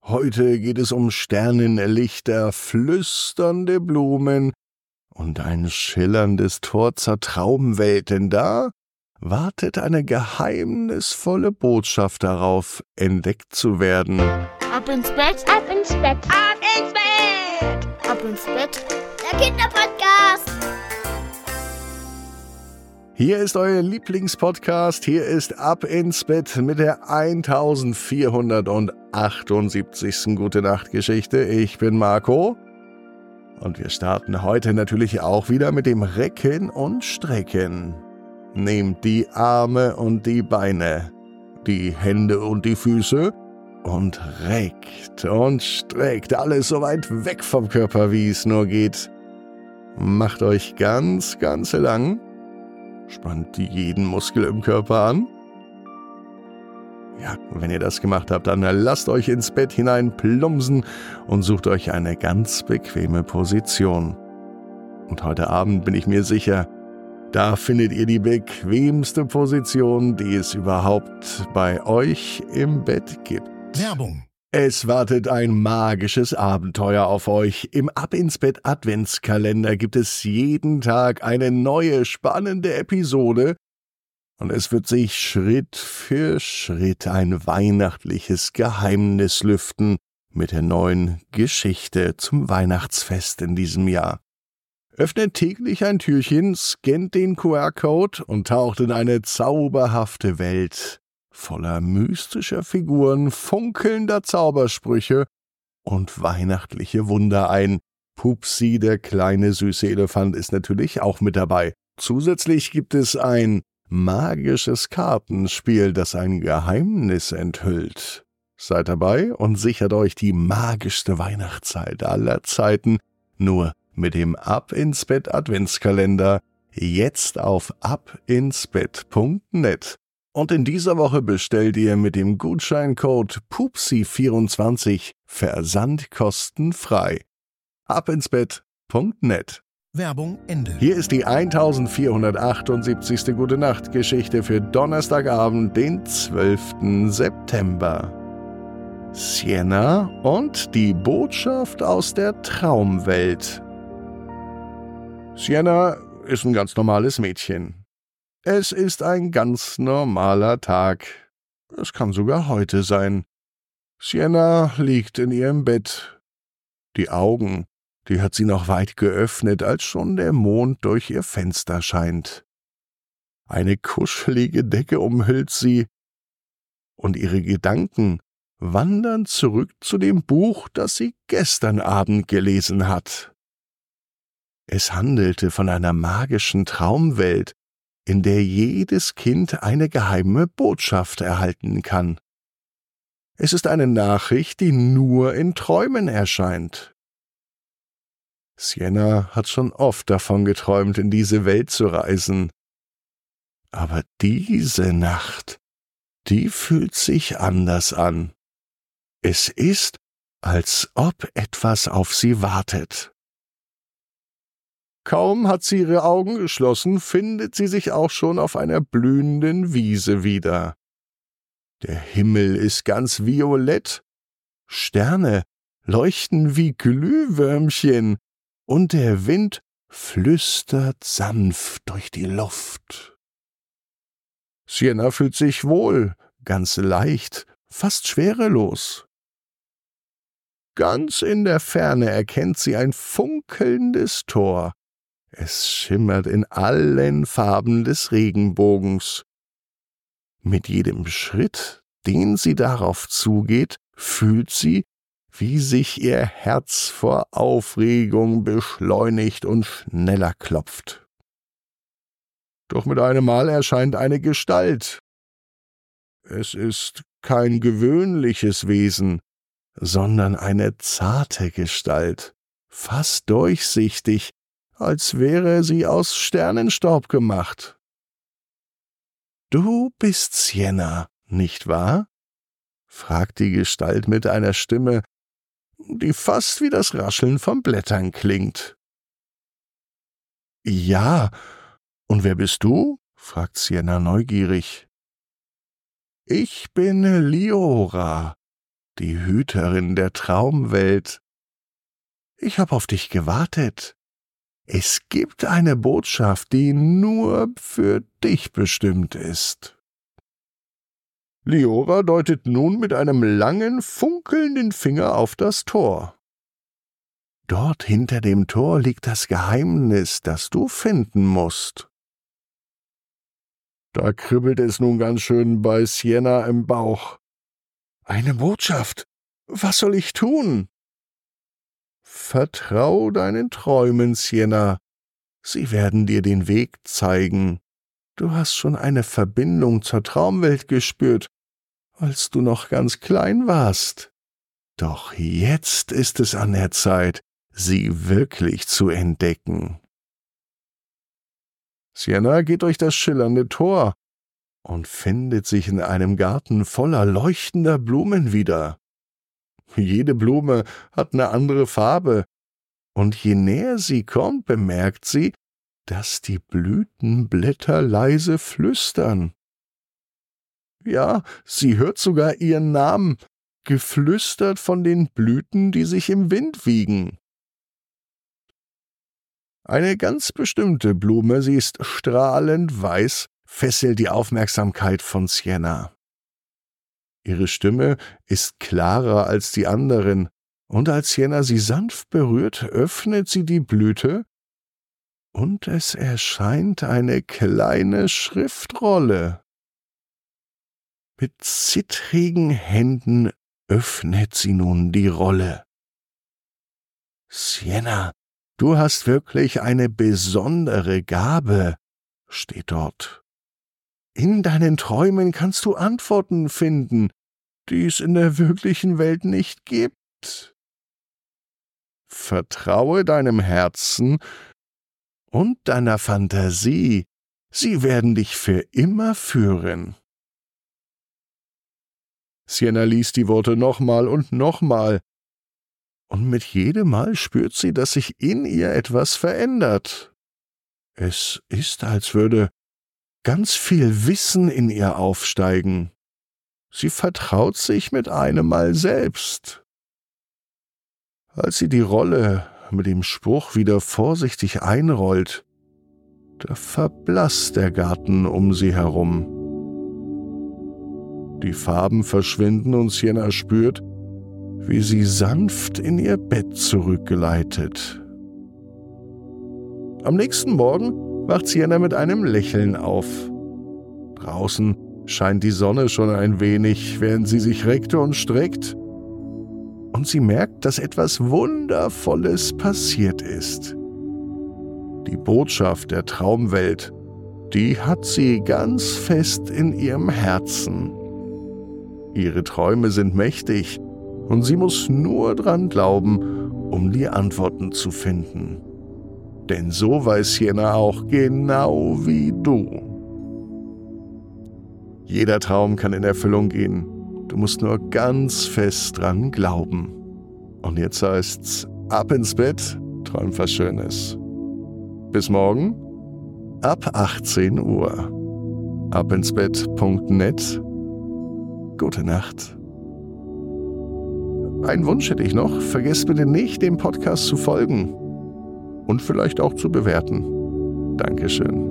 Heute geht es um Sternenlichter, flüsternde Blumen und ein schillerndes Tor zur Traumwelt, denn da wartet eine geheimnisvolle Botschaft darauf, entdeckt zu werden. Ab ins Bett, ab ins Bett, ab ins Bett, ab ins Bett, der Kinderpodcast. Hier ist euer Lieblingspodcast, hier ist Ab ins Bett mit der 1478. Gute-Nacht-Geschichte. Ich bin Marco und wir starten heute natürlich auch wieder mit dem Recken und Strecken. Nehmt die Arme und die Beine, die Hände und die Füße und reckt und streckt alles so weit weg vom Körper, wie es nur geht. Macht euch ganz, ganz lang. Spannt jeden Muskel im Körper an. Ja, wenn ihr das gemacht habt, dann lasst euch ins Bett hinein plumpsen und sucht euch eine ganz bequeme Position. Und heute Abend bin ich mir sicher, da findet ihr die bequemste Position, die es überhaupt bei euch im Bett gibt. Werbung. Es wartet ein magisches Abenteuer auf euch. Im Ab ins Bett Adventskalender gibt es jeden Tag eine neue, spannende Episode und es wird sich Schritt für Schritt ein weihnachtliches Geheimnis lüften mit der neuen Geschichte zum Weihnachtsfest in diesem Jahr. Öffnet täglich ein Türchen, scannt den QR-Code und taucht in eine zauberhafte Welt voller mystischer Figuren, funkelnder Zaubersprüche und weihnachtliche Wunder ein. Pupsi, der kleine süße Elefant, ist natürlich auch mit dabei. Zusätzlich gibt es ein magisches Kartenspiel, das ein Geheimnis enthüllt. Seid dabei und sichert euch die magischste Weihnachtszeit aller Zeiten nur mit dem Ab ins Bett Adventskalender, jetzt auf abinsbett.net. Und in dieser Woche bestellt ihr mit dem Gutscheincode PUPSI24 versandkostenfrei. abinsbett.net. Werbung Ende. Hier ist die 1478. Gute-Nacht-Geschichte für Donnerstagabend, den 12. September. Sienna und die Botschaft aus der Traumwelt. Sienna ist ein ganz normales Mädchen. Es ist ein ganz normaler Tag. Es kann sogar heute sein. Sienna liegt in ihrem Bett. Die Augen, die hat sie noch weit geöffnet, als schon der Mond durch ihr Fenster scheint. Eine kuschelige Decke umhüllt sie, und ihre Gedanken wandern zurück zu dem Buch, das sie gestern Abend gelesen hat. Es handelte von einer magischen Traumwelt, in der jedes Kind eine geheime Botschaft erhalten kann. Es ist eine Nachricht, die nur in Träumen erscheint. Sienna hat schon oft davon geträumt, in diese Welt zu reisen. Aber diese Nacht, die fühlt sich anders an. Es ist, als ob etwas auf sie wartet. Kaum hat sie ihre Augen geschlossen, findet sie sich auch schon auf einer blühenden Wiese wieder. Der Himmel ist ganz violett, Sterne leuchten wie Glühwürmchen und der Wind flüstert sanft durch die Luft. Sienna fühlt sich wohl, ganz leicht, fast schwerelos. Ganz in der Ferne erkennt sie ein funkelndes Tor. Es schimmert in allen Farben des Regenbogens. Mit jedem Schritt, den sie darauf zugeht, fühlt sie, wie sich ihr Herz vor Aufregung beschleunigt und schneller klopft. Doch mit einem Mal erscheint eine Gestalt. Es ist kein gewöhnliches Wesen, sondern eine zarte Gestalt, fast durchsichtig, als wäre sie aus Sternenstaub gemacht. »Du bist Sienna, nicht wahr?« fragt die Gestalt mit einer Stimme, die fast wie das Rascheln von Blättern klingt. »Ja, und wer bist du?« fragt Sienna neugierig. »Ich bin Liora, die Hüterin der Traumwelt. Ich habe auf dich gewartet. Es gibt eine Botschaft, die nur für dich bestimmt ist. Liora deutet nun mit einem langen, funkelnden Finger auf das Tor. Dort hinter dem Tor liegt das Geheimnis, das du finden musst. Da kribbelt es nun ganz schön bei Sienna im Bauch. Eine Botschaft. Was soll ich tun? Vertrau deinen Träumen, Sienna. Sie werden dir den Weg zeigen. Du hast schon eine Verbindung zur Traumwelt gespürt, als du noch ganz klein warst. Doch jetzt ist es an der Zeit, sie wirklich zu entdecken. Sienna geht durch das schillernde Tor und findet sich in einem Garten voller leuchtender Blumen wieder. Jede Blume hat eine andere Farbe, und je näher sie kommt, bemerkt sie, dass die Blütenblätter leise flüstern. Ja, sie hört sogar ihren Namen, geflüstert von den Blüten, die sich im Wind wiegen. Eine ganz bestimmte Blume, sie ist strahlend weiß, fesselt die Aufmerksamkeit von Sienna. Ihre Stimme ist klarer als die anderen, und als Sienna sie sanft berührt, öffnet sie die Blüte, und es erscheint eine kleine Schriftrolle. Mit zittrigen Händen öffnet sie nun die Rolle. Sienna, du hast wirklich eine besondere Gabe, steht dort. In deinen Träumen kannst du Antworten finden, die es in der wirklichen Welt nicht gibt. Vertraue deinem Herzen und deiner Fantasie, sie werden dich für immer führen. Sienna liest die Worte nochmal und nochmal, und mit jedem Mal spürt sie, dass sich in ihr etwas verändert. Es ist, als würde ganz viel Wissen in ihr aufsteigen. Sie vertraut sich mit einem Mal selbst. Als sie die Rolle mit dem Spruch wieder vorsichtig einrollt, da verblasst der Garten um sie herum. Die Farben verschwinden und Sienna spürt, wie sie sanft in ihr Bett zurückgleitet. Am nächsten Morgen wacht Sienna mit einem Lächeln auf. Draußen scheint die Sonne schon ein wenig, während sie sich reckte und streckt. Und sie merkt, dass etwas Wundervolles passiert ist. Die Botschaft der Traumwelt, die hat sie ganz fest in ihrem Herzen. Ihre Träume sind mächtig, und sie muss nur dran glauben, um die Antworten zu finden. Denn so weiß Sienna auch genau wie du. Jeder Traum kann in Erfüllung gehen. Du musst nur ganz fest dran glauben. Und jetzt heißt's, ab ins Bett, träum was Schönes. Bis morgen, ab 18 Uhr. abinsbett.net. Gute Nacht. Einen Wunsch hätte ich noch. Vergesst bitte nicht, dem Podcast zu folgen. Und vielleicht auch zu bewerten. Dankeschön.